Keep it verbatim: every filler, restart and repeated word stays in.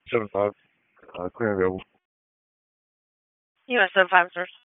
seven five, uh, clear and available. U S seven five, sir.